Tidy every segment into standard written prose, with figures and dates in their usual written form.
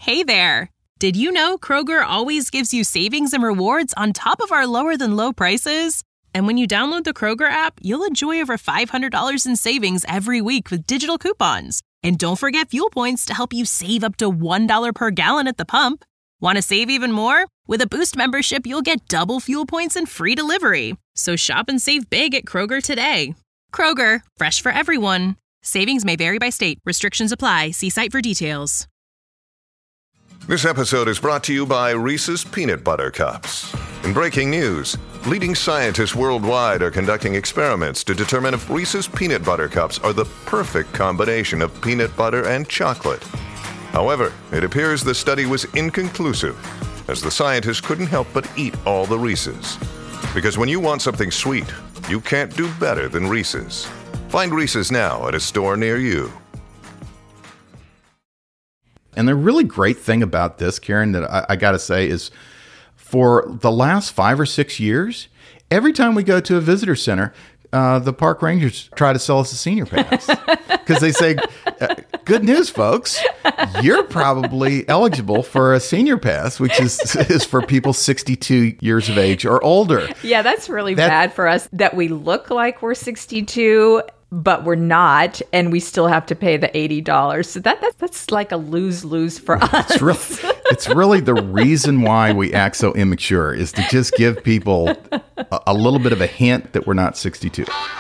Hey there! Did you know Kroger always gives you savings and rewards on top of our lower-than-low prices? And when you download the Kroger app, you'll enjoy over $500 in savings every week with digital coupons. And don't forget fuel points to help you save up to $1 per gallon at the pump. Want to save even more? With a Boost membership, you'll get double fuel points and free delivery. So shop and save big at Kroger today. Kroger, fresh for everyone. Savings may vary by state. Restrictions apply. See site for details. This episode is brought to you by Reese's Peanut Butter Cups. In breaking news, leading scientists worldwide are conducting experiments to determine if Reese's Peanut Butter Cups are the perfect combination of peanut butter and chocolate. However, it appears the study was inconclusive, as the scientists couldn't help but eat all the Reese's. Because when you want something sweet, you can't do better than Reese's. Find Reese's now at a store near you. And the really great thing about this, Karen, that I got to say is for the last 5 or 6 years, every time we go to a visitor center, the park rangers try to sell us a senior pass because they say, good news, folks, you're probably eligible for a senior pass, which is for people 62 years of age or older. Yeah, that's really bad for us that we look like we're 62, but we're not, and we still have to pay the $80. So that's like a lose-lose for us. It's really the reason why we act so immature is to just give people a little bit of a hint that we're not 62.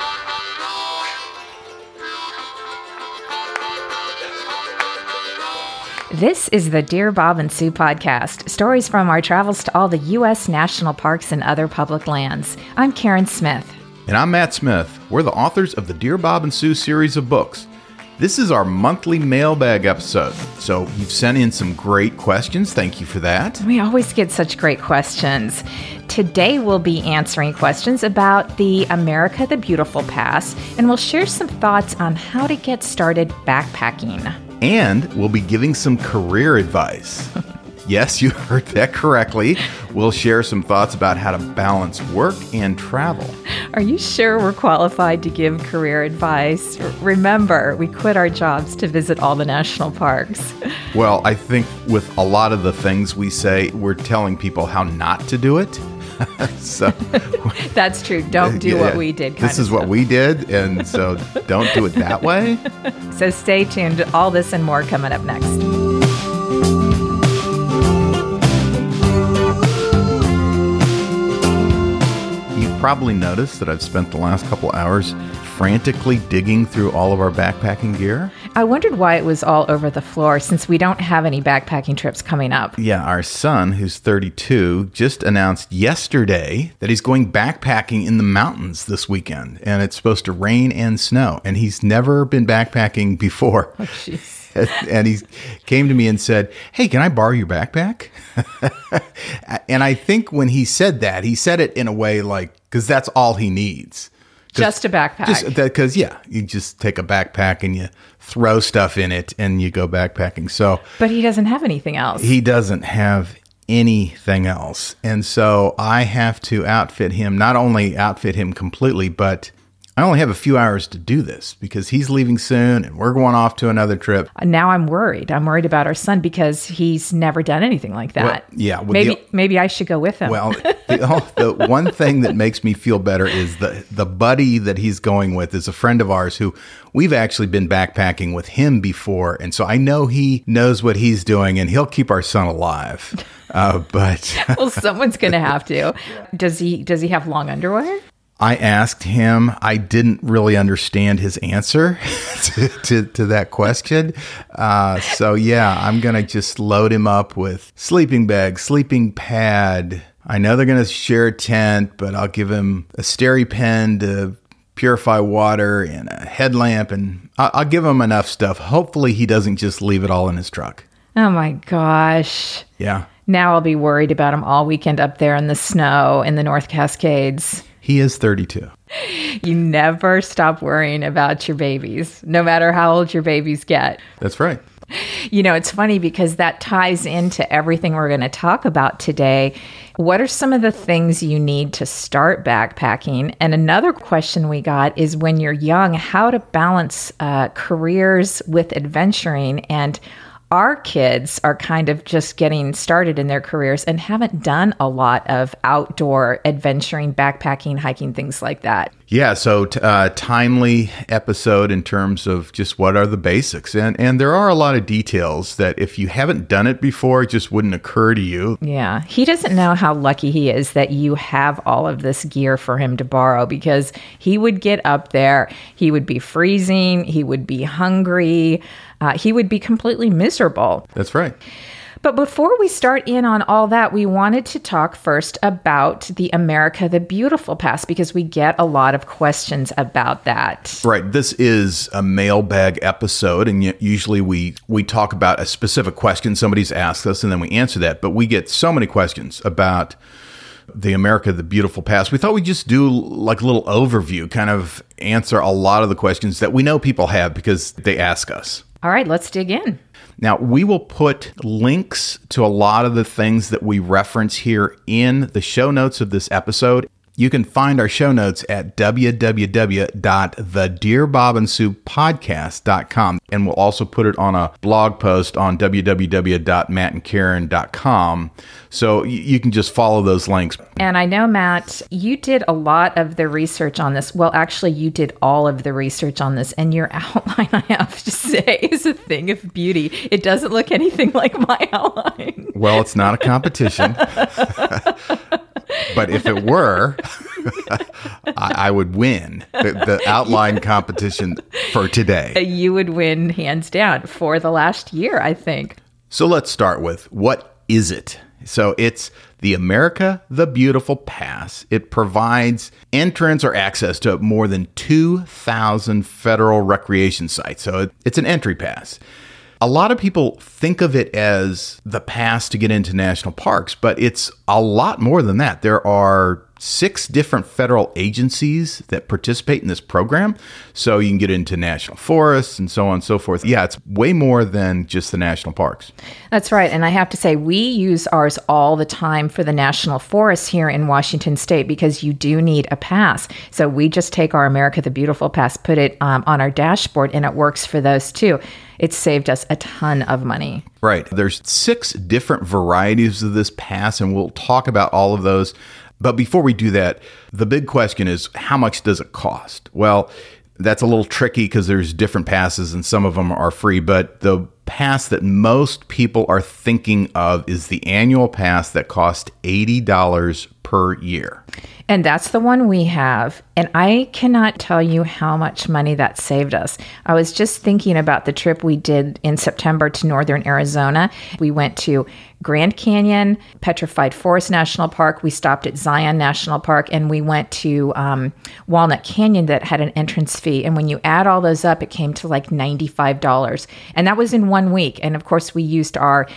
This is the Dear Bob and Sue podcast, stories from our travels to all the U.S. national parks and other public lands. I'm Karen Smith. And I'm Matt Smith. We're the authors of the Dear Bob and Sue series of books. This is our monthly mailbag episode. So you've sent in some great questions. Thank you for that. We always get such great questions. Today we'll be answering questions about the America the Beautiful Pass, and we'll share some thoughts on how to get started backpacking. And we'll be giving some career advice. Yes, you heard that correctly. We'll share some thoughts about how to balance work and travel. Are you sure we're qualified to give career advice? Remember, we quit our jobs to visit all the national parks. Well, I think with a lot of the things we say, we're telling people how not to do it. So that's true. Don't do what we did. This is what we did, and so don't do it that way. So stay tuned. All this and more coming up next. Probably noticed that I've spent the last couple hours frantically digging through all of our backpacking gear. I wondered why it was all over the floor since we don't have any backpacking trips coming up. Yeah, our son, who's 32, just announced yesterday that he's going backpacking in the mountains this weekend, and it's supposed to rain and snow, and he's never been backpacking before. Oh, jeez. And he came to me and said, hey, can I borrow your backpack? And I think when he said that, he said it in a way like, because that's all he needs. Just a backpack. Because, you just take a backpack and you throw stuff in it and you go backpacking. So, but he doesn't have anything else. He doesn't have anything else. And so I have to not only outfit him completely, but I only have a few hours to do this because he's leaving soon and we're going off to another trip. Now I'm worried. I'm worried about our son because he's never done anything like that. Well, maybe I should go with him. Well, the one thing that makes me feel better is the buddy that he's going with is a friend of ours who we've actually been backpacking with him before. And so I know he knows what he's doing and he'll keep our son alive. But well, someone's going to have to. Does he have long underwear? I asked him. I didn't really understand his answer to that question. I'm going to just load him up with sleeping bag, sleeping pad. I know they're going to share a tent, but I'll give him a SteriPen to purify water and a headlamp, and I'll give him enough stuff. Hopefully he doesn't just leave it all in his truck. Oh my gosh. Yeah. Now I'll be worried about him all weekend up there in the snow in the North Cascades. He is 32. You never stop worrying about your babies, no matter how old your babies get. That's right. You know, it's funny because that ties into everything we're going to talk about today. What are some of the things you need to start backpacking? And another question we got is when you're young, how to balance careers with adventuring. And Our kids are kind of just getting started in their careers and haven't done a lot of outdoor adventuring, backpacking, hiking, things like that. Yeah, so timely episode in terms of just what are the basics. And there are a lot of details that if you haven't done it before, it just wouldn't occur to you. Yeah, he doesn't know how lucky he is that you have all of this gear for him to borrow, because he would get up there, he would be freezing, he would be hungry, he would be completely miserable. That's right. But before we start in on all that, we wanted to talk first about the America the Beautiful Pass, because we get a lot of questions about that. Right. This is a mailbag episode, and usually we talk about a specific question somebody's asked us, and then we answer that. But we get so many questions about the America the Beautiful Pass. We thought we'd just do like a little overview, kind of answer a lot of the questions that we know people have because they ask us. All right, let's dig in. Now, we will put links to a lot of the things that we reference here in the show notes of this episode. You can find our show notes at www.thedearbobandsoupodcast.com. And we'll also put it on a blog post on www.mattandkaren.com. So you can just follow those links. And I know, Matt, you did a lot of the research on this. Well, actually, you did all of the research on this. And your outline, I have to say, is a thing of beauty. It doesn't look anything like my outline. Well, it's not a competition. But if it were, I would win the outline competition for today. You would win hands down for the last year, I think. So let's start with, what is it? So it's the America the Beautiful Pass. It provides entrance or access to more than 2,000 federal recreation sites. So it's an entry pass. A lot of people think of it as the pass to get into national parks, but it's a lot more than that. There are 6 different federal agencies that participate in this program. So you can get into national forests and so on and so forth. Yeah, it's way more than just the national parks. That's right. And I have to say, we use ours all the time for the national forests here in Washington State, because you do need a pass. So we just take our America the Beautiful Pass, put it on our dashboard, and it works for those too. It's saved us a ton of money. Right. There's 6 different varieties of this pass, and we'll talk about all of those. But before we do that, the big question is, how much does it cost? Well, that's a little tricky because there's different passes and some of them are free. But the pass that most people are thinking of is the annual pass that costs $80 per year. And that's the one we have. And I cannot tell you how much money that saved us. I was just thinking about the trip we did in September to northern Arizona. We went to Grand Canyon, Petrified Forest National Park. We stopped at Zion National Park, and we went to Walnut Canyon that had an entrance fee. And when you add all those up, it came to like $95. And that was in 1 week. And of course, we used our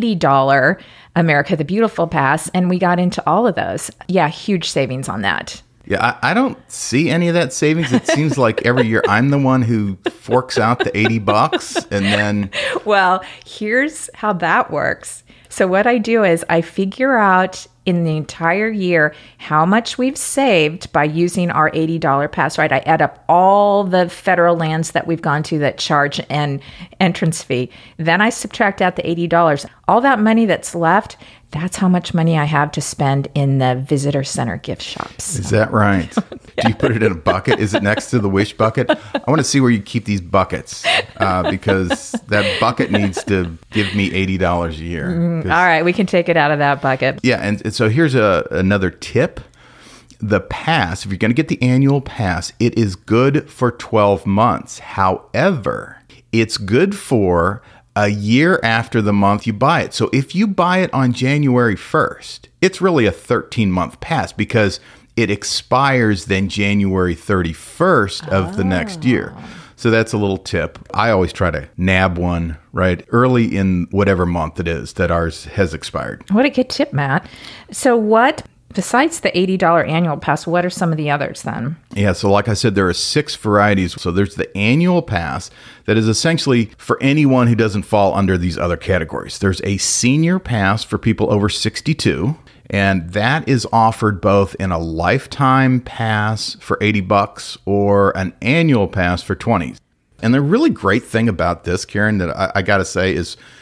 $80 America the Beautiful Pass, and we got into all of those. Yeah, huge savings on that. Yeah, I don't see any of that savings. It seems like every year I'm the one who forks out the $80 and then... Well, here's how that works. So what I do is I figure out in the entire year how much we've saved by using our $80 pass, right? I add up all the federal lands that we've gone to that charge an entrance fee. Then I subtract out the $80. All that money that's left, that's how much money I have to spend in the visitor center gift shops. Is that right? Do you put it in a bucket? Is it next to the wish bucket? I want to see where you keep these buckets because that bucket needs to give me $80 a year. All right, we can take it out of that bucket. Yeah, and so here's another tip. The pass, if you're going to get the annual pass, it is good for 12 months. However, it's good for a year after the month you buy it. So if you buy it on January 1st, it's really a 13-month pass because it expires then January 31st of the next year. So that's a little tip. I always try to nab one right early in whatever month it is that ours has expired. What a good tip, Matt. So what, besides the $80 annual pass, what are some of the others then? Yeah, so like I said, there are 6 varieties. So there's the annual pass that is essentially for anyone who doesn't fall under these other categories. There's a senior pass for people over 62. And that is offered both in a lifetime pass for $80 or an annual pass for $20. And the really great thing about this, Karen, that I got to say is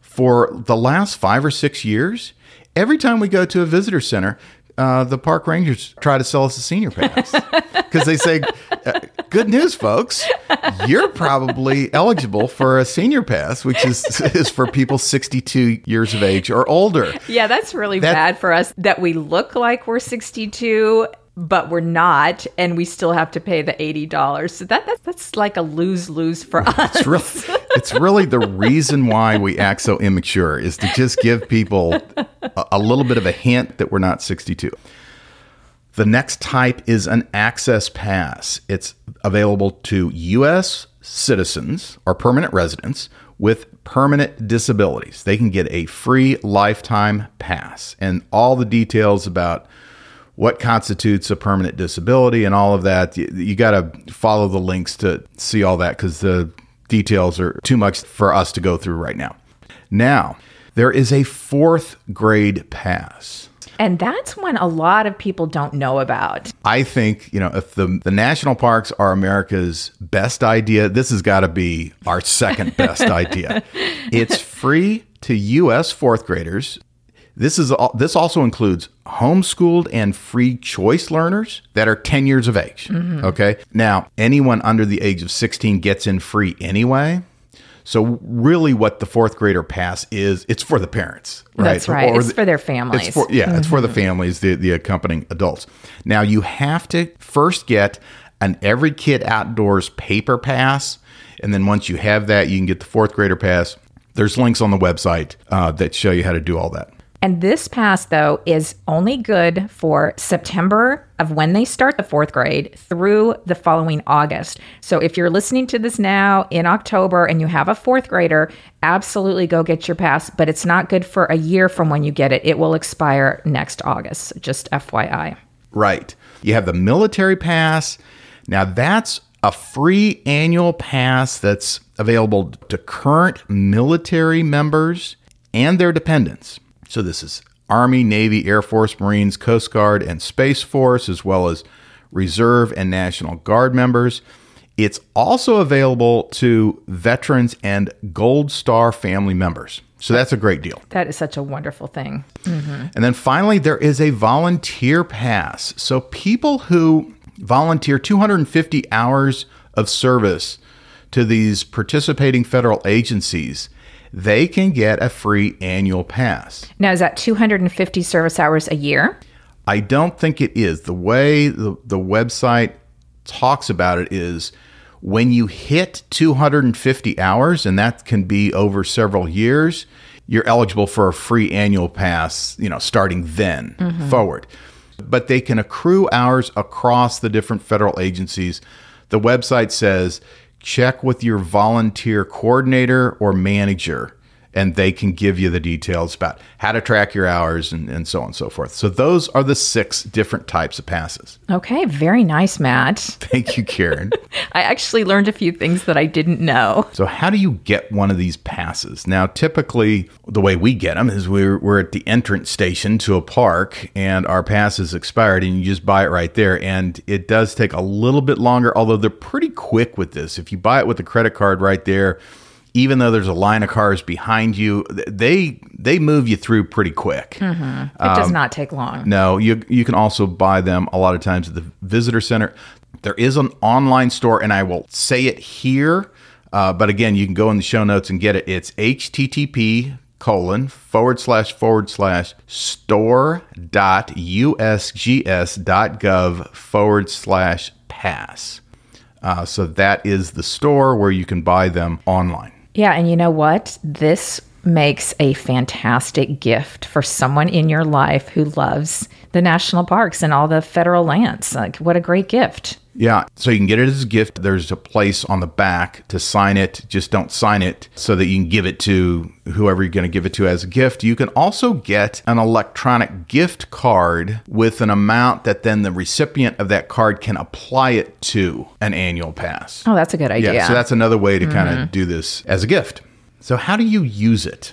for the last 5 or 6 years, every time we go to a visitor center, the park rangers try to sell us a senior pass because they say, good news, folks, you're probably eligible for a senior pass, which is for people 62 years of age or older. Yeah, that's really bad for us that we look like we're 62, but we're not, and we still have to pay the $80. So that's like a lose-lose for us. It's really the reason why we act so immature, is to just give people a little bit of a hint that we're not 62. The next type is an access pass. It's available to U.S. citizens or permanent residents with permanent disabilities. They can get a free lifetime pass, and all the details about what constitutes a permanent disability and all of that, you got to follow the links to see all that, because the details are too much for us to go through right now. Now, there is a 4th grade pass. And that's one a lot of people don't know about. I think, if the national parks are America's best idea, this has got to be our second best idea. It's free to U.S. 4th graders. This also includes homeschooled and free choice learners that are 10 years of age. Mm-hmm. Okay. Now, anyone under the age of 16 gets in free anyway. So really what the 4th grader pass is, it's for the parents, right? That's right. It's for their families. It's for the families, the accompanying adults. Now, you have to first get an Every Kid Outdoors paper pass. And then once you have that, you can get the 4th grader pass. There's links on the website that show you how to do all that. And this pass, though, is only good for September of when they start the 4th grade through the following August. So if you're listening to this now in October and you have a 4th grader, absolutely go get your pass. But it's not good for a year from when you get it. It will expire next August, just FYI. Right. You have the military pass. Now, that's a free annual pass that's available to current military members and their dependents. So this is Army, Navy, Air Force, Marines, Coast Guard, and Space Force, as well as Reserve and National Guard members. It's also available to veterans and Gold Star family members. So that's a great deal. That is such a wonderful thing. Mm-hmm. And then finally, there is a volunteer pass. So people who volunteer 250 hours of service to these participating federal agencies, they can get a free annual pass. Now, is that 250 service hours a year? I don't think it is. The way the website talks about it is when you hit 250 hours, and that can be over several years, you're eligible for a free annual pass, starting then forward. But they can accrue hours across the different federal agencies. The website says, check with your volunteer coordinator or manager, and they can give you the details about how to track your hours and so on and so forth. So those are the 6 different types of passes. Okay, very nice, Matt. Thank you, Karen. I actually learned a few things that I didn't know. So how do you get one of these passes? Now, typically, the way we get them is we're at the entrance station to a park, and our pass is expired, and you just buy it right there. And it does take a little bit longer, although they're pretty quick with this. If you buy it with a credit card right there, even though there's a line of cars behind you, they move you through pretty quick. Mm-hmm. It does not take long. No, you can also buy them a lot of times at the visitor center. There is an online store, and I will say it here, but again, you can go in the show notes and get it. It's http://store.usgs.gov/pass. So that is the store where you can buy them online. Yeah, and you know what? This makes a fantastic gift for someone in your life who loves the national parks and all the federal lands. Like, what a great gift. Yeah, so you can get it as a gift. There's a place on the back to sign it. Just don't sign it so that you can give it to whoever you're going to give it to as a gift. You can also get an electronic gift card with an amount that then the recipient of that card can apply it to an annual pass. Oh, that's a good idea. Yeah, so that's another way to kind of do this as a gift. So how do you use it?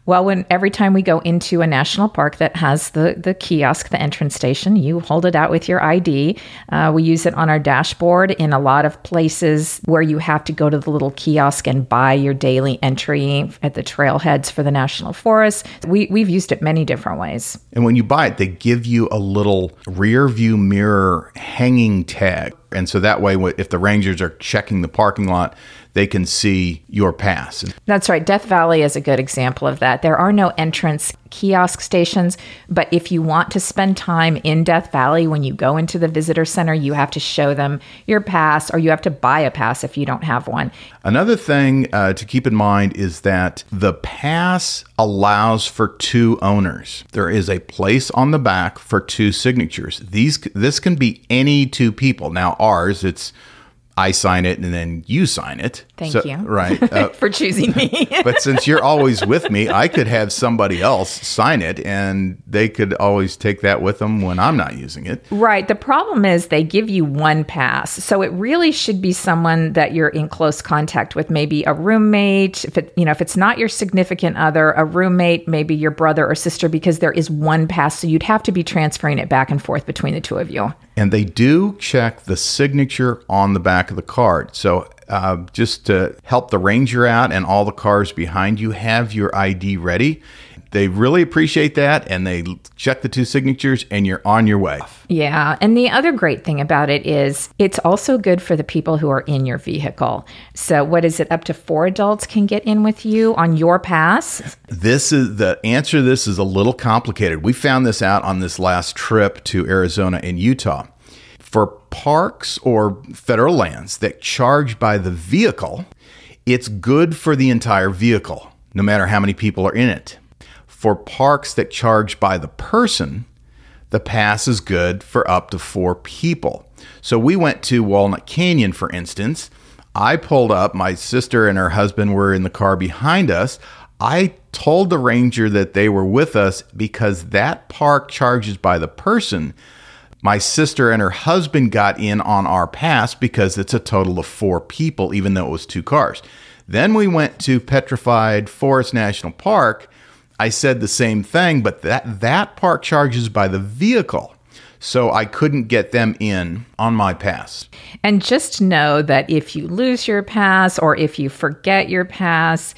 Well, every time we go into a national park that has the kiosk, the entrance station, you hold it out with your ID. We use it on our dashboard in a lot of places where you have to go to the little kiosk and buy your daily entry at the trailheads for the National Forest. We've used it many different ways. And when you buy it, they give you a little rear view mirror hanging tag. And so that way, if the rangers are checking the parking lot, they can see your pass. That's right. Death Valley is a good example of that. There are no entrance kiosk stations, but if you want to spend time in Death Valley, when you go into the visitor center, you have to show them your pass, or you have to buy a pass if you don't have one. Another thing to keep in mind is that the pass allows for 2 owners. There is a place on the back for 2 signatures. This can be any 2 people. Now ours, it's I sign it and then you sign it. Thank you. Right. For choosing me. But since you're always with me, I could have somebody else sign it and they could always take that with them when I'm not using it. Right. The problem is they give you 1 pass. So it really should be someone that you're in close contact with, maybe a roommate. If it's not your significant other, a roommate, maybe your brother or sister, because there is 1 pass. So you'd have to be transferring it back and forth between the 2 of you. And they do check the signature on the back of the card. So just to help the ranger out and all the cars behind you, have your ID ready. They really appreciate that, and they check the 2 signatures, and you're on your way. Yeah, and the other great thing about it is it's also good for the people who are in your vehicle. So what is it, up to 4 adults can get in with you on your pass? The answer to this is a little complicated. We found this out on this last trip to Arizona and Utah. For parks or federal lands that charge by the vehicle, it's good for the entire vehicle, no matter how many people are in it. For parks that charge by the person, the pass is good for up to 4 people. So we went to Walnut Canyon, for instance. I pulled up, my sister and her husband were in the car behind us. I told the ranger that they were with us because that park charges by the person. My sister and her husband got in on our pass because it's a total of 4 people, even though it was 2 cars. Then we went to Petrified Forest National Park. I said the same thing, but that park charges by the vehicle. So I couldn't get them in on my pass. And just know that if you lose your pass or if you forget your pass,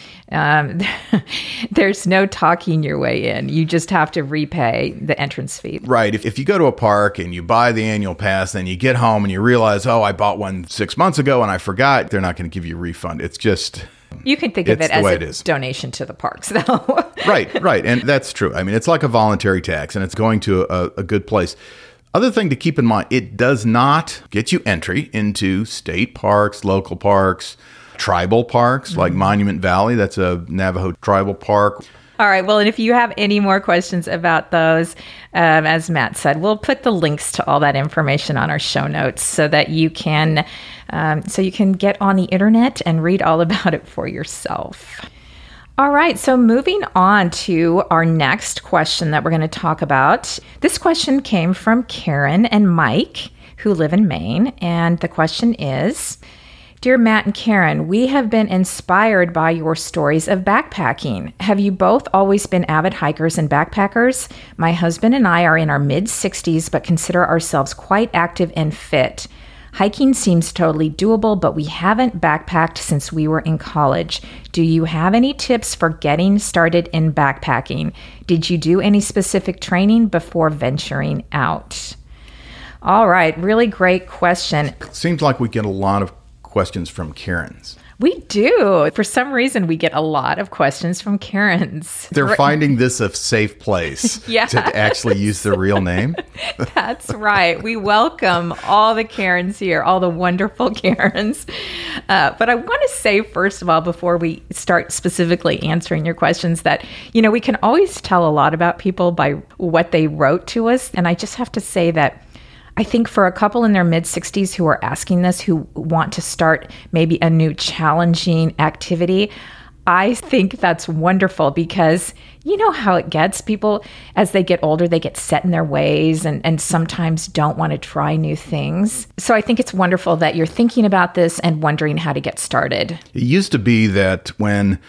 there's no talking your way in. You just have to repay the entrance fee. Right. If you go to a park and you buy the annual pass, then you get home and you realize, I bought one 6 months ago and I forgot, they're not going to give you a refund. It's just... You can think of it as a donation to the parks, though. Right. And that's true. I mean, it's like a voluntary tax, and it's going to a good place. Other thing to keep in mind, it does not get you entry into state parks, local parks, tribal parks, like Monument Valley. That's a Navajo tribal park. All right. Well, and if you have any more questions about those, as Matt said, we'll put the links to all that information on our show notes so that you can get on the internet and read all about it for yourself. All right. So moving on to our next question that we're going to talk about. This question came from Karen and Mike, who live in Maine. And the question is, Dear Matt and Karen, we have been inspired by your stories of backpacking. Have you both always been avid hikers and backpackers? My husband and I are in our mid-60s, but consider ourselves quite active and fit. Hiking seems totally doable, but we haven't backpacked since we were in college. Do you have any tips for getting started in backpacking? Did you do any specific training before venturing out? All right, really great question. Seems like we get a lot of questions from Karens. We do. For some reason, we get a lot of questions from Karens. They're finding this a safe place to actually use their real name. That's right. We welcome all the Karens here, all the wonderful Karens. But I want to say, first of all, before we start specifically answering your questions, that, we can always tell a lot about people by what they wrote to us. And I just have to say that I think for a couple in their mid-60s who are asking this, who want to start maybe a new challenging activity, I think that's wonderful because you know how it gets. People, as they get older, they get set in their ways and sometimes don't want to try new things. So I think it's wonderful that you're thinking about this and wondering how to get started. It used to be that when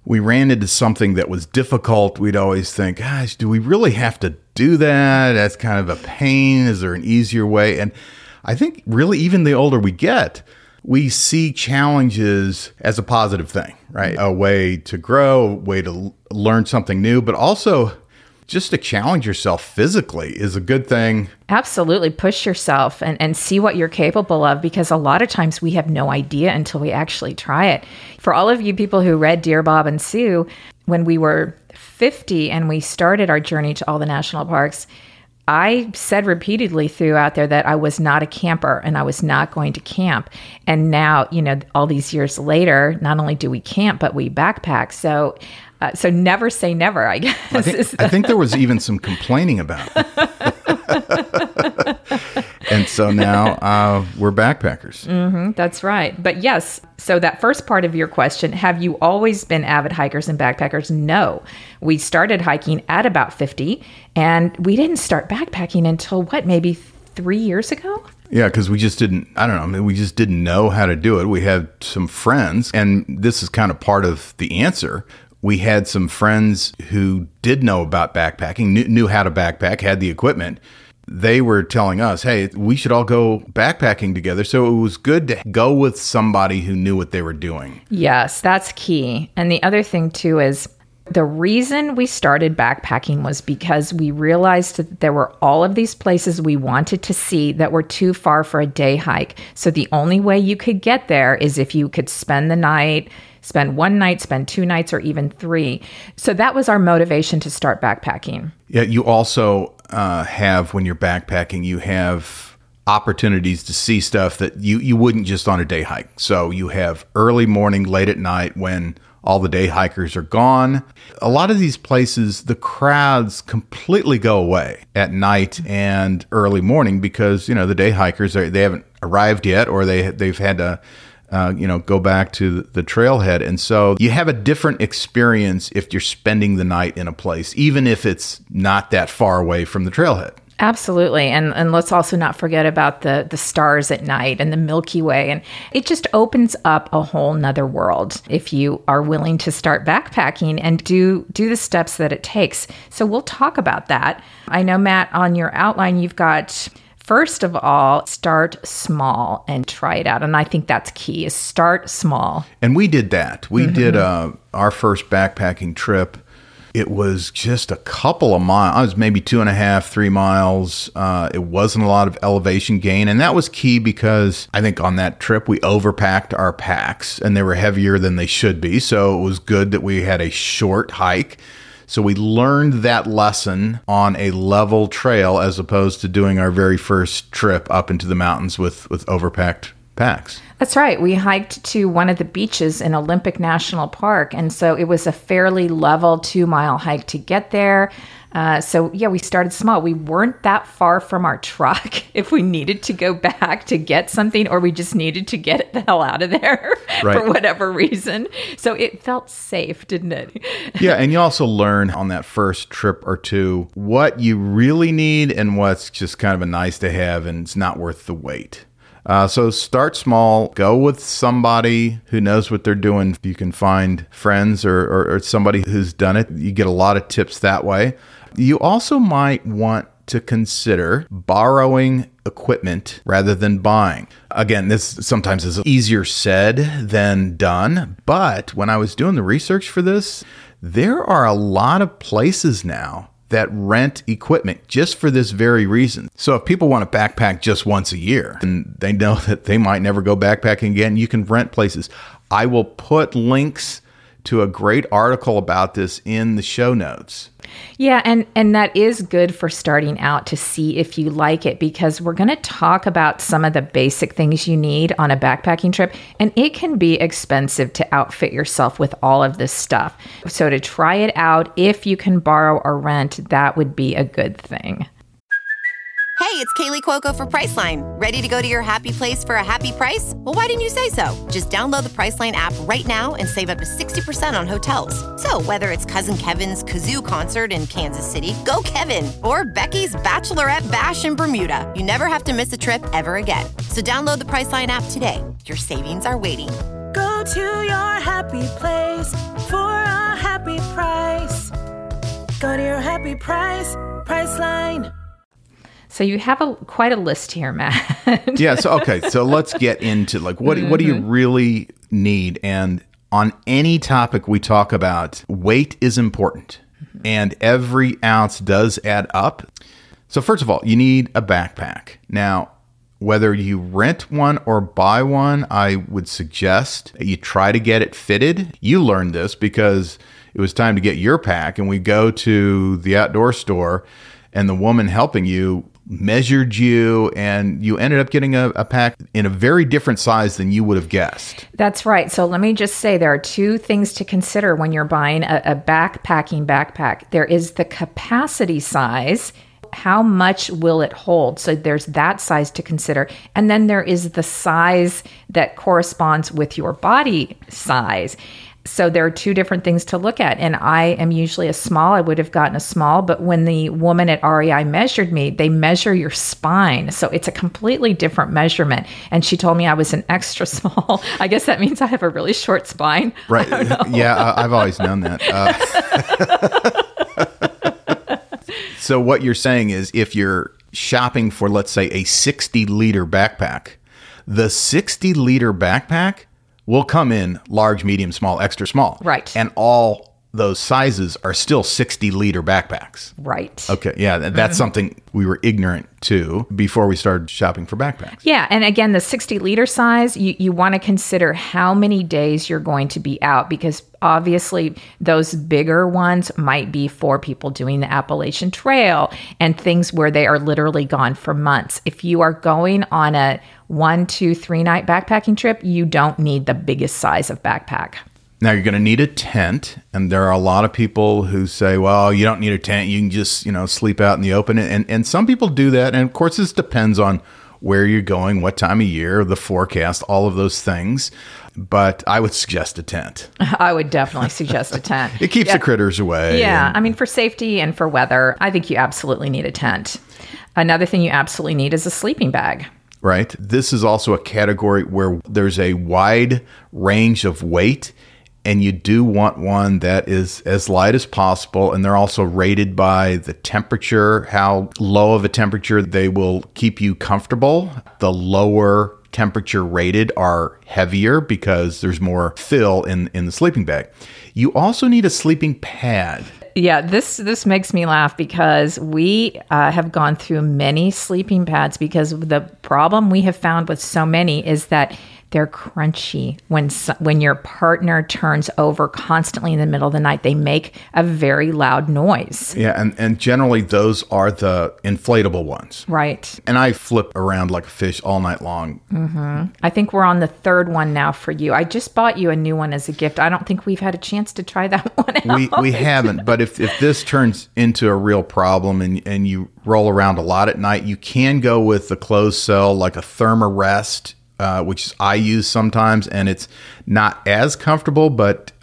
we ran into something that was difficult, we'd always think, gosh, do we really have to do that? That's kind of a pain. Is there an easier way? And I think really even the older we get, we see challenges as a positive thing, right? A way to grow, a way to learn something new, but also just to challenge yourself physically is a good thing. Absolutely. Push yourself and see what you're capable of, because a lot of times we have no idea until we actually try it. For all of you people who read Dear Bob and Sue, when we were 50 and we started our journey to all the national parks, I said repeatedly throughout there that I was not a camper and I was not going to camp. And now, all these years later, not only do we camp, but we backpack. So never say never, I guess. I think there was even some complaining about it. And so now we're backpackers. Mm-hmm, that's right. But yes, so that first part of your question, have you always been avid hikers and backpackers? No. We started hiking at about 50, and we didn't start backpacking until maybe 3 years ago? Yeah, because we just didn't know how to do it. We had some friends, and this is kind of part of the answer. We had some friends who did know about backpacking, knew how to backpack, had the equipment. They were telling us, hey, we should all go backpacking together. So it was good to go with somebody who knew what they were doing. Yes, that's key. And the other thing, too, is the reason we started backpacking was because we realized that there were all of these places we wanted to see that were too far for a day hike. So the only way you could get there is if you could spend the night, spend one night, spend 2 nights, or even 3. So that was our motivation to start backpacking. Yeah, you also have, when you're backpacking, you have opportunities to see stuff that you wouldn't just on a day hike. So you have early morning, late at night when all the day hikers are gone. A lot of these places, the crowds completely go away at night and early morning because, the day hikers, they haven't arrived yet, or they've had to go back to the trailhead. And so you have a different experience if you're spending the night in a place, even if it's not that far away from the trailhead. Absolutely. And let's also not forget about the stars at night and the Milky Way. And it just opens up a whole nother world if you are willing to start backpacking and do the steps that it takes. So we'll talk about that. I know, Matt, on your outline, you've got, first of all, start small and try it out. And I think that's key, is start small. And we did that. We did our first backpacking trip. It was just a couple of miles. It was maybe 2.5, 3 miles. It wasn't a lot of elevation gain. And that was key because I think on that trip, we overpacked our packs and they were heavier than they should be. So it was good that we had a short hike. So we learned that lesson on a level trail as opposed to doing our very first trip up into the mountains with overpacked packs. That's right. We hiked to one of the beaches in Olympic National Park. And so it was a fairly level 2-mile hike to get there. We started small. We weren't that far from our truck if we needed to go back to get something, or we just needed to get the hell out of there for whatever reason. So it felt safe, didn't it? Yeah. And you also learn on that first trip or two what you really need and what's just kind of a nice to have and it's not worth the wait. So start small, go with somebody who knows what they're doing. You can find friends or somebody who's done it. You get a lot of tips that way. You also might want to consider borrowing equipment rather than buying. Again, this sometimes is easier said than done, but when I was doing the research for this, there are a lot of places now that rent equipment just for this very reason. So if people want to backpack just once a year and they know that they might never go backpacking again, you can rent places. I will put links to a great article about this in the show notes. Yeah, and that is good for starting out to see if you like it, because we're going to talk about some of the basic things you need on a backpacking trip, and it can be expensive to outfit yourself with all of this stuff. So to try it out, if you can borrow or rent, that would be a good thing. Hey, it's Kaylee Cuoco for Priceline. Ready to go to your happy place for a happy price? Well, why didn't you say so? Just download the Priceline app right now and save up to 60% on hotels. So whether it's Cousin Kevin's Kazoo Concert in Kansas City, go Kevin, or Becky's Bachelorette Bash in Bermuda, you never have to miss a trip ever again. So download the Priceline app today. Your savings are waiting. Go Go to your happy place for a happy price. Go to your happy price, Priceline. So you have quite a list here, Matt. Yeah. So, okay. So let's get into like, what do you really need? And on any topic we talk about, weight is important and every ounce does add up. So first of all, you need a backpack. Now, whether you rent one or buy one, I would suggest that you try to get it fitted. You learned this because it was time to get your pack, and we go to the outdoor store, and the woman helping you measured you, and you ended up getting a pack in a very different size than you would have guessed. That's right. So let me just say there are two things to consider when you're buying a backpacking backpack. There is the capacity size. How much will it hold? So there's that size to consider. And then there is the size that corresponds with your body size. So there are two different things to look at. And I am usually a small. I would have gotten a small. But when the woman at REI measured me, they measure your spine. So it's a completely different measurement. And she told me I was an extra small. I guess that means I have a really short spine. Right. Yeah, I've always known that. So what you're saying is if you're shopping for, let's say, a 60-liter backpack, the 60-liter backpack will come in large, medium, small, extra small. Right. And all those sizes are still 60-liter backpacks. Right. Okay. Yeah, that's something we were ignorant to before we started shopping for backpacks. Yeah. And again, the 60-liter size, you want to consider how many days you're going to be out, because obviously those bigger ones might be for people doing the Appalachian Trail and things where they are literally gone for months. If you are going on a 1, 2, 3 night backpacking trip, you don't need the biggest size of backpack. Now, you're going to need a tent, and there are a lot of people who say, well, you don't need a tent. You can just, sleep out in the open. And some people do that. And, of course, this depends on where you're going, what time of year, the forecast, all of those things. But I would suggest a tent. I would definitely suggest a tent. It keeps the critters away. Yeah. I mean, for safety and for weather, I think you absolutely need a tent. Another thing you absolutely need is a sleeping bag. Right. This is also a category where there's a wide range of weight. And you do want one that is as light as possible. And they're also rated by the temperature, how low of a temperature they will keep you comfortable. The lower temperature rated are heavier because there's more fill in the sleeping bag. You also need a sleeping pad. Yeah, this makes me laugh because we have gone through many sleeping pads, because the problem we have found with so many is that they're crunchy. When your partner turns over constantly in the middle of the night, they make a very loud noise. Yeah, and generally those are the inflatable ones. Right. And I flip around like a fish all night long. Mm-hmm. I think we're on the third one now for you. I just bought you a new one as a gift. I don't think we've had a chance to try that one out. We haven't, but if this turns into a real problem and you roll around a lot at night, you can go with the closed cell, like a Thermarest, which I use sometimes, and it's not as comfortable, but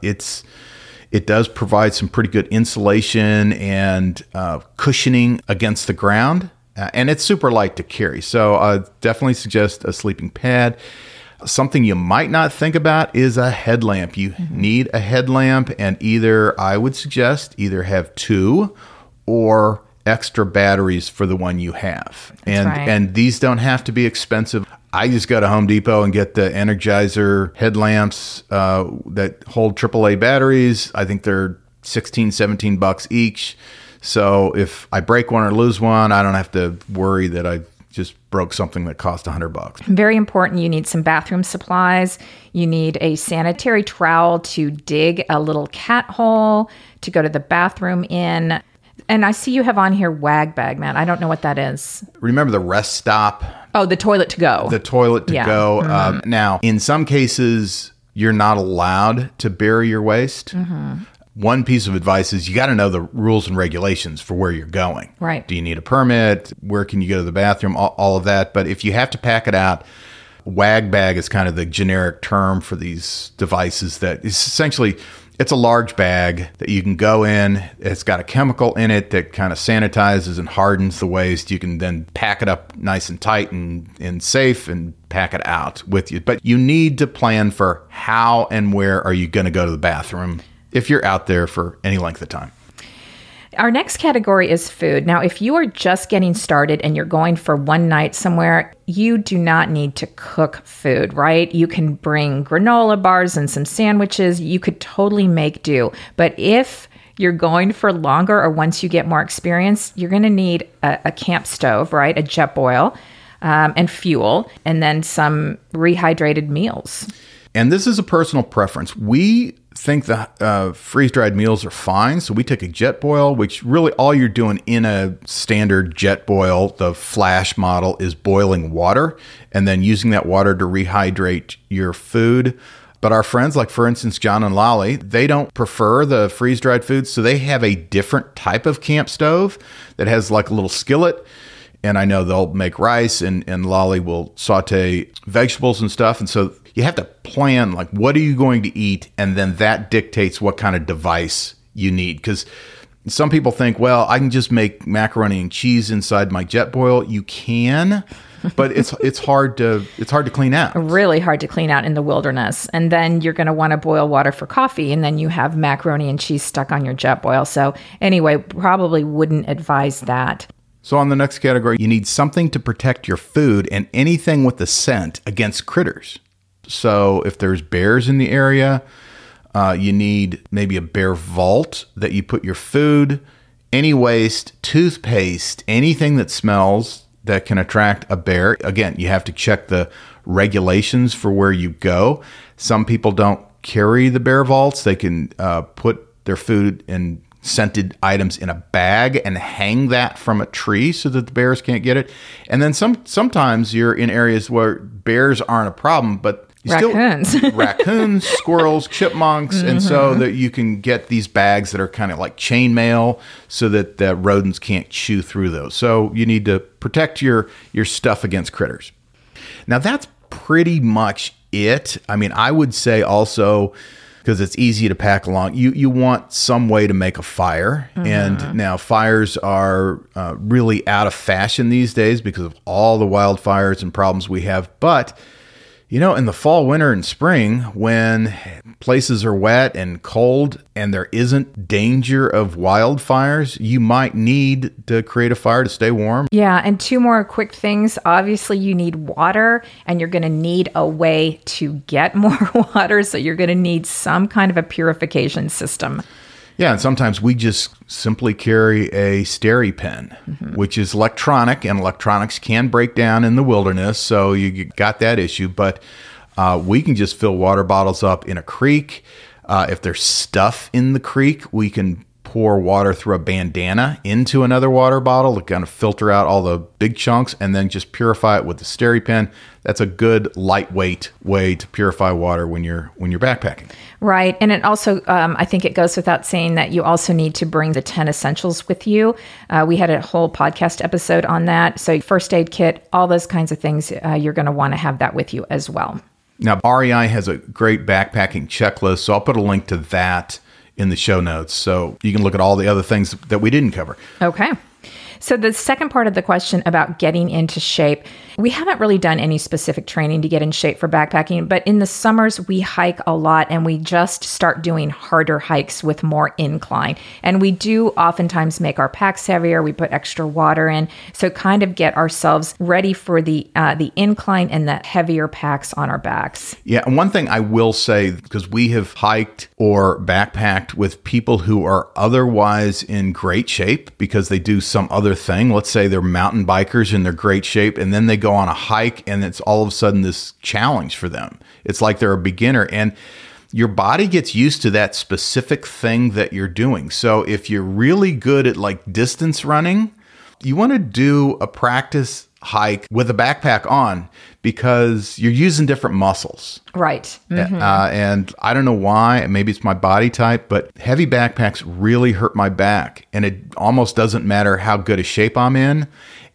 it does provide some pretty good insulation and cushioning against the ground, and it's super light to carry. So I definitely suggest a sleeping pad. Something you might not think about is a headlamp. You need a headlamp, and I would suggest either have 2 or extra batteries for the one you have. And these don't have to be expensive. I just go to Home Depot and get the Energizer headlamps that hold AAA batteries. I think they're $16-17 each. So if I break one or lose one, I don't have to worry that I just broke something that cost $100. Very important. You need some bathroom supplies. You need a sanitary trowel to dig a little cat hole to go to the bathroom in. And I see you have on here WAG bag, man. I don't know what that is. Remember the rest stop? Oh, the toilet to go. The toilet to go. Mm-hmm. Now, in some cases, you're not allowed to bury your waste. Mm-hmm. One piece of advice is you got to know the rules and regulations for where you're going. Right. Do you need a permit? Where can you go to the bathroom? All of that. But if you have to pack it out, WAG bag is kind of the generic term for these devices that is essentially It's a large bag that you can go in. It's got a chemical in it that kind of sanitizes and hardens the waste. You can then pack it up nice and tight and safe and pack it out with you. But you need to plan for how and where are you going to go to the bathroom if you're out there for any length of time. Our next category is food. Now, if you are just getting started and you're going for one night somewhere, you do not need to cook food, right? You can bring granola bars and some sandwiches. You could totally make do. But if you're going for longer or once you get more experience, you're going to need a camp stove, right? A Jetboil and fuel, and then some rehydrated meals. And this is a personal preference. We think the freeze-dried meals are fine. So we take a Jetboil, which really all you're doing in a standard Jetboil, the Flash model, is boiling water and then using that water to rehydrate your food. But our friends, like for instance, John and Lolly, they don't prefer the freeze-dried foods. So they have a different type of camp stove that has like a little skillet. And I know they'll make rice and Lolly will saute vegetables and stuff. And so you have to plan, like, what are you going to eat? And then that dictates what kind of device you need. Because some people think, well, I can just make macaroni and cheese inside my Jetboil. You can, but it's hard to clean out. Really hard to clean out in the wilderness. And then you're going to want to boil water for coffee, and then you have macaroni and cheese stuck on your Jetboil. So anyway, probably wouldn't advise that. So on the next category, you need something to protect your food and anything with a scent against critters. So if there's bears in the area, you need maybe a bear vault that you put your food, any waste, toothpaste, anything that smells that can attract a bear. Again, you have to check the regulations for where you go. Some people don't carry the bear vaults. They can put their food in scented items in a bag and hang that from a tree so that the bears can't get it. And then sometimes you're in areas where bears aren't a problem, but raccoons, squirrels, chipmunks, and so that you can get these bags that are kind of like chainmail so that the rodents can't chew through those. So you need to protect your stuff against critters. Now that's pretty much it. I mean, I would say also, because it's easy to pack along, you want some way to make a fire. And now fires are really out of fashion these days because of all the wildfires and problems we have. But you know, in the fall, winter, and spring, when places are wet and cold and there isn't danger of wildfires, you might need to create a fire to stay warm. Yeah, and two more quick things. Obviously, you need water, and you're going to need a way to get more water, so you're going to need some kind of a purification system. Yeah, and sometimes we just simply carry a SteriPen, which is electronic, and electronics can break down in the wilderness, so you got that issue. But we can just fill water bottles up in a creek. If there's stuff in the creek, we can pour water through a bandana into another water bottle to kind of filter out all the big chunks and then just purify it with the SteriPen. That's a good lightweight way to purify water when you're backpacking. Right. And it also, I think it goes without saying that you also need to bring the 10 essentials with you. We had a whole podcast episode on that. So first aid kit, all those kinds of things, you're going to want to have that with you as well. Now, REI has a great backpacking checklist, so I'll put a link to that in the show notes, so you can look at all the other things that we didn't cover. Okay. So the second part of the question about getting into shape, we haven't really done any specific training to get in shape for backpacking, but in the summers we hike a lot and we just start doing harder hikes with more incline. And we do oftentimes make our packs heavier. We put extra water in, so kind of get ourselves ready for the incline and the heavier packs on our backs. Yeah, and one thing I will say, because we have hiked or backpacked with people who are otherwise in great shape because they do some other thing. Let's say they're mountain bikers and they're great shape, and then they go on a hike and it's all of a sudden this challenge for them. It's like they're a beginner, and your body gets used to that specific thing that you're doing. So if you're really good at like distance running, you want to do a practice hike with a backpack on because you're using different muscles. Right. And I don't know why, maybe it's my body type, but heavy backpacks really hurt my back, and it almost doesn't matter how good a shape I'm in.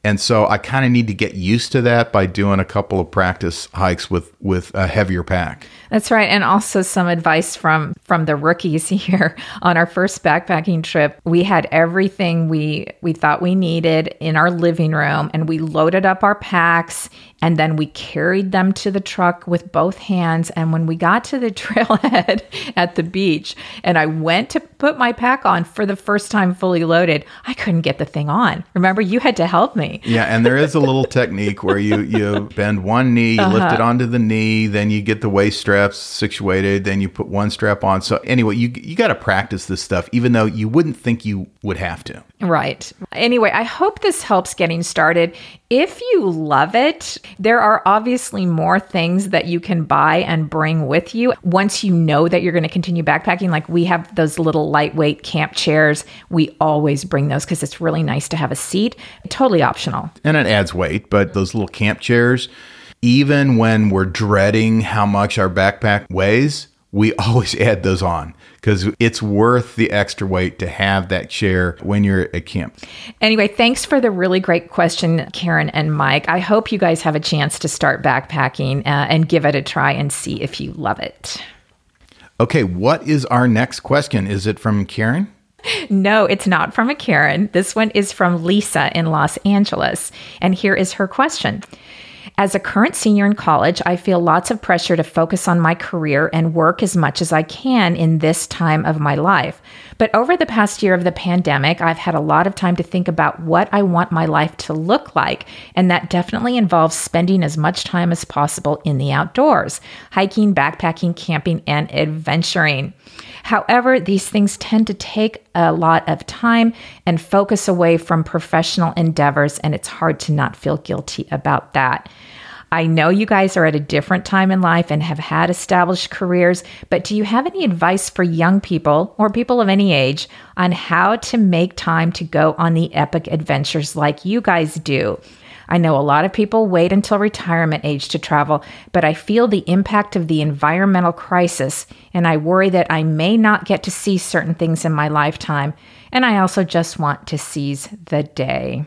And so I kind of need to get used to that by doing a couple of practice hikes with a heavier pack. That's right. And also some advice from the rookies here. On our first backpacking trip, we had everything we thought we needed in our living room, and we loaded up our packs, and then we carried them to the truck with both hands. And when we got to the trailhead at the beach and I went to put my pack on for the first time fully loaded, I couldn't get the thing on. Remember, you had to help me. Yeah, and there is a little technique where you bend one knee, you lift it onto the knee, then you get the waist straps situated, then you put one strap on. So anyway, you got to practice this stuff, even though you wouldn't think you would have to. Right. Anyway, I hope this helps getting started. If you love it, there are obviously more things that you can buy and bring with you once you know that you're going to continue backpacking. Like we have those little lightweight camp chairs. We always bring those because it's really nice to have a seat. Totally optional. And it adds weight, but those little camp chairs, even when we're dreading how much our backpack weighs, we always add those on because it's worth the extra weight to have that chair when you're at camp. Anyway, thanks for the really great question, Karen and Mike. I hope you guys have a chance to start backpacking and give it a try and see if you love it. Okay, what is our next question? Is it from Karen? No, it's not from a Karen. This one is from Lisa in Los Angeles. And here is her question. As a current senior in college, I feel lots of pressure to focus on my career and work as much as I can in this time of my life. But over the past year of the pandemic, I've had a lot of time to think about what I want my life to look like. And that definitely involves spending as much time as possible in the outdoors, hiking, backpacking, camping, and adventuring. However, these things tend to take a lot of time and focus away from professional endeavors, and it's hard to not feel guilty about that. I know you guys are at a different time in life and have had established careers, but do you have any advice for young people or people of any age on how to make time to go on the epic adventures like you guys do? I know a lot of people wait until retirement age to travel, but I feel the impact of the environmental crisis, and I worry that I may not get to see certain things in my lifetime, and I also just want to seize the day.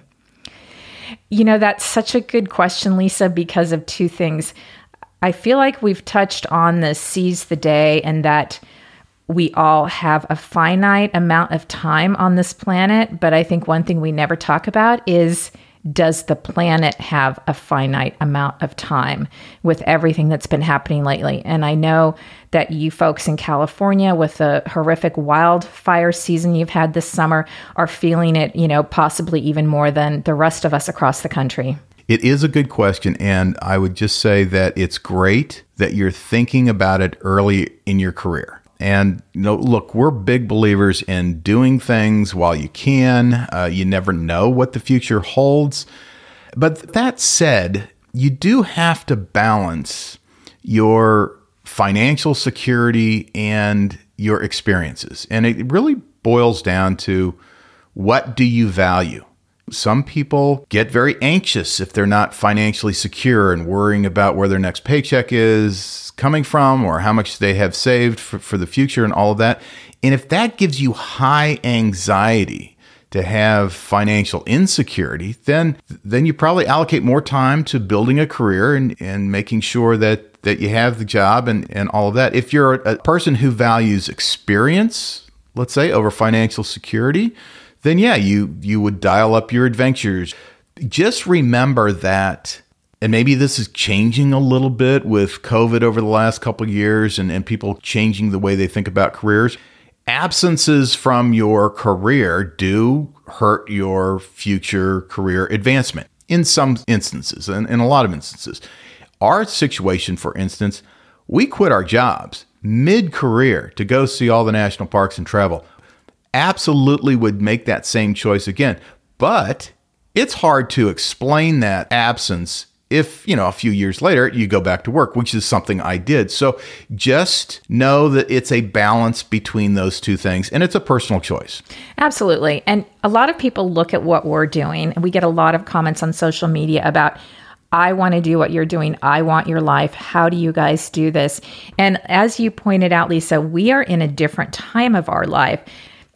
You know, that's such a good question, Lisa, because of two things. I feel like we've touched on the seize the day and that we all have a finite amount of time on this planet, but I think one thing we never talk about is, does the planet have a finite amount of time with everything that's been happening lately? And I know that you folks in California with the horrific wildfire season you've had this summer are feeling it, possibly even more than the rest of us across the country. It is a good question. And I would just say that it's great that you're thinking about it early in your career. And look, we're big believers in doing things while you can. You never know what the future holds. But that said, you do have to balance your financial security and your experiences. And it really boils down to, what do you value? Some people get very anxious if they're not financially secure and worrying about where their next paycheck is coming from or how much they have saved for the future and all of that. And if that gives you high anxiety to have financial insecurity, then you probably allocate more time to building a career and making sure that you have the job and all of that. If you're a person who values experience, let's say, over financial security, then yeah, you would dial up your adventures. Just remember that, and maybe this is changing a little bit with COVID over the last couple of years and people changing the way they think about careers. Absences from your career do hurt your future career advancement in some instances, and in a lot of instances. Our situation, for instance, we quit our jobs mid-career to go see all the national parks and travel. Absolutely would make that same choice again. But it's hard to explain that absence if, a few years later you go back to work, which is something I did. So just know that it's a balance between those two things, and it's a personal choice. Absolutely. And a lot of people look at what we're doing, and we get a lot of comments on social media about, I want to do what you're doing. I want your life. How do you guys do this? And as you pointed out, Lisa, we are in a different time of our life.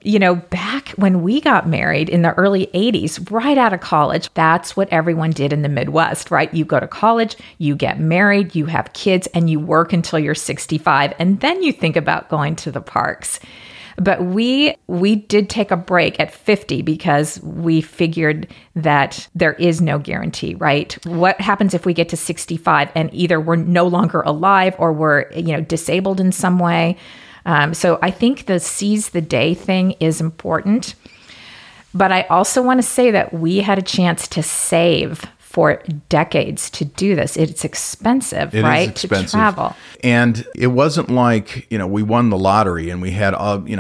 Back when we got married in the early 80s, right out of college, that's what everyone did in the Midwest, right? You go to college, you get married, you have kids, and you work until you're 65, and then you think about going to the parks. But we did take a break at 50 because we figured that there is no guarantee, right? What happens if we get to 65 and either we're no longer alive or we're, disabled in some way? So I think the seize the day thing is important. But I also want to say that we had a chance to save for decades to do this. It's expensive, right? It is expensive. To travel. And it wasn't like, we won the lottery and we had,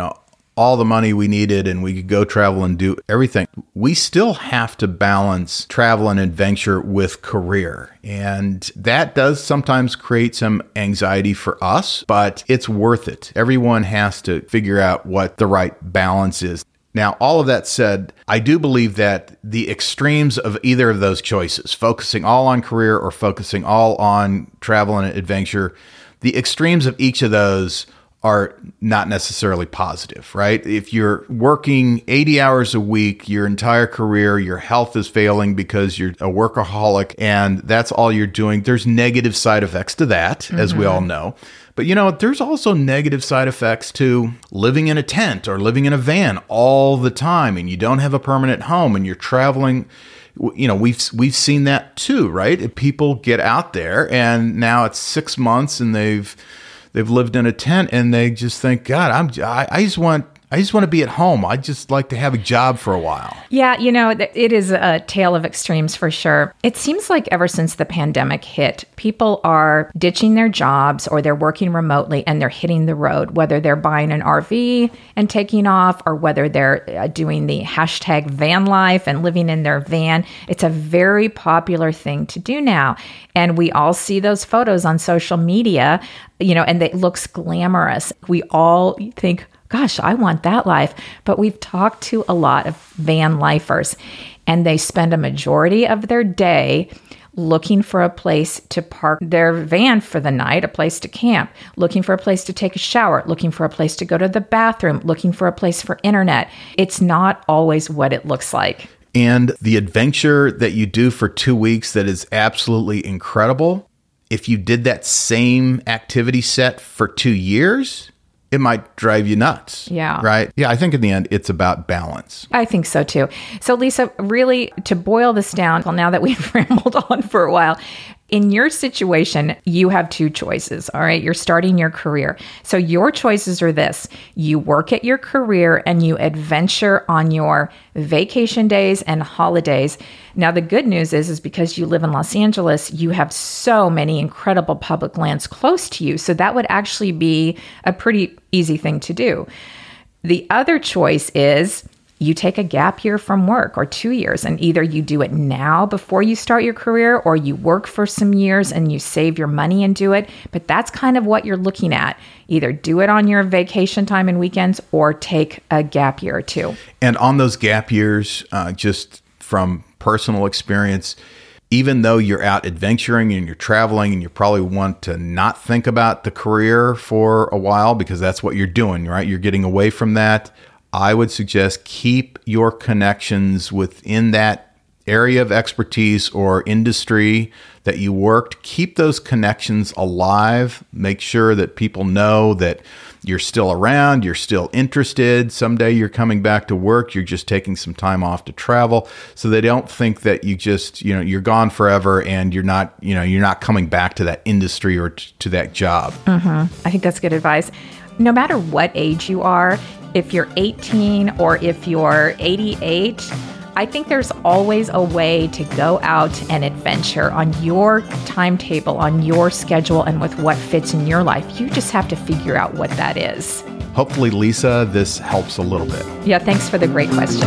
all the money we needed and we could go travel and do everything. We still have to balance travel and adventure with career. And that does sometimes create some anxiety for us, but it's worth it. Everyone has to figure out what the right balance is. Now, all of that said, I do believe that the extremes of either of those choices, focusing all on career or focusing all on travel and adventure, the extremes of each of those are not necessarily positive, right? If you're working 80 hours a week, your entire career, your health is failing because you're a workaholic and that's all you're doing, there's negative side effects to that, as we all know. But there's also negative side effects to living in a tent or living in a van all the time and you don't have a permanent home and you're traveling. We've seen that too, right? If people get out there and now it's 6 months and they've lived in a tent and they just think, God, I just want to be at home. I just like to have a job for a while. Yeah, it is a tale of extremes for sure. It seems like ever since the pandemic hit, people are ditching their jobs or they're working remotely and they're hitting the road, whether they're buying an RV and taking off or whether they're doing the hashtag van life and living in their van. It's a very popular thing to do now. And we all see those photos on social media, and it looks glamorous. We all think, gosh, I want that life. But we've talked to a lot of van lifers, and they spend a majority of their day looking for a place to park their van for the night, a place to camp, looking for a place to take a shower, looking for a place to go to the bathroom, looking for a place for internet. It's not always what it looks like. And the adventure that you do for 2 weeks that is absolutely incredible, if you did that same activity set for 2 years, it might drive you nuts. Yeah. Right? Yeah, I think in the end, it's about balance. I think so too. So Lisa, really to boil this down, well, now that we've rambled on for a while, in your situation, you have two choices, all right? You're starting your career. So your choices are this. You work at your career and you adventure on your vacation days and holidays. Now, the good news is because you live in Los Angeles, you have so many incredible public lands close to you. So that would actually be a pretty easy thing to do. The other choice is you take a gap year from work or 2 years, and either you do it now before you start your career or you work for some years and you save your money and do it. But that's kind of what you're looking at. Either do it on your vacation time and weekends or take a gap year or two. And on those gap years, just from personal experience, even though you're out adventuring and you're traveling and you probably want to not think about the career for a while because that's what you're doing, right? You're getting away from that. I would suggest keep your connections within that area of expertise or industry that you worked. Keep those connections alive. Make sure that people know that you're still around, you're still interested. Someday you're coming back to work, you're just taking some time off to travel, so they don't think that you just, you're gone forever and you're not coming back to that industry or to that job. I think that's good advice. No matter what age you are, if you're 18 or if you're 88, I think there's always a way to go out and adventure on your timetable, on your schedule, and with what fits in your life. You just have to figure out what that is. Hopefully, Lisa, this helps a little bit. Yeah, thanks for the great question.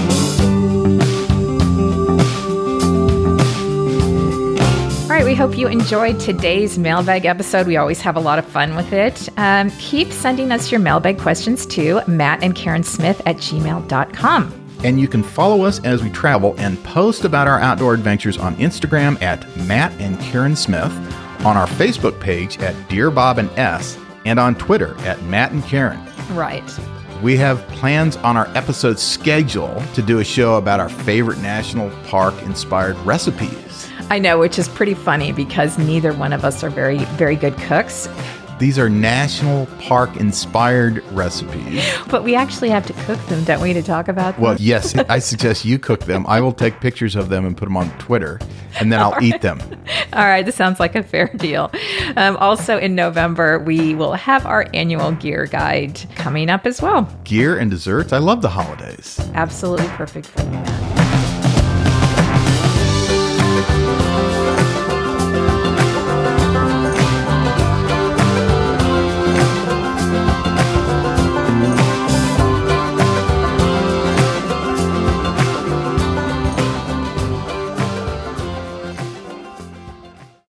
All right, we hope you enjoyed today's mailbag episode. We always have a lot of fun with it. Keep sending us your mailbag questions to mattandkarensmith@gmail.com. And you can follow us as we travel and post about our outdoor adventures on Instagram at Matt and Karen Smith, on our Facebook page at Dear Bob and S, and on Twitter at Matt and Karen. Right. We have plans on our episode schedule to do a show about our favorite national park-inspired recipes. I know, which is pretty funny because neither one of us are very, very good cooks. These are national park-inspired recipes. But we actually have to cook them, don't we, to talk about them? Well, yes, I suggest you cook them. I will take pictures of them and put them on Twitter, and then I'll eat them. All right, this sounds like a fair deal. Also in November, we will have our annual gear guide coming up as well. Gear and desserts? I love the holidays. Absolutely perfect for you, Matt.